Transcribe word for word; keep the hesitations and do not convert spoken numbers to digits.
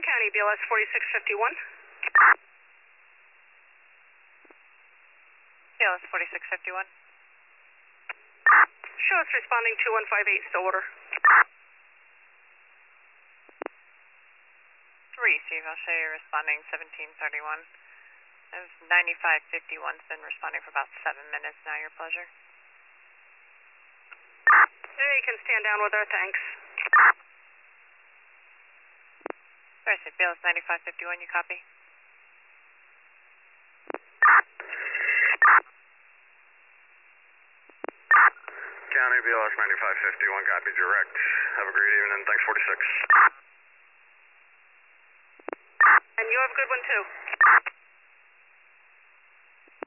County, B L S forty-six fifty-one. B L S forty-six fifty-one. Show us responding two one five eight, Stillwater. Three, Steve, I'll show you responding seventeen thirty-one. ninety-five fifty-one's been responding for about seven minutes now, your pleasure. Yeah, you can stand down with her, thanks. Sorry, Steve, B L S ninety-five fifty-one, you copy? County, B L S ninety-five fifty-one, copy direct. Have a great evening, thanks forty-six. And you have a good one too.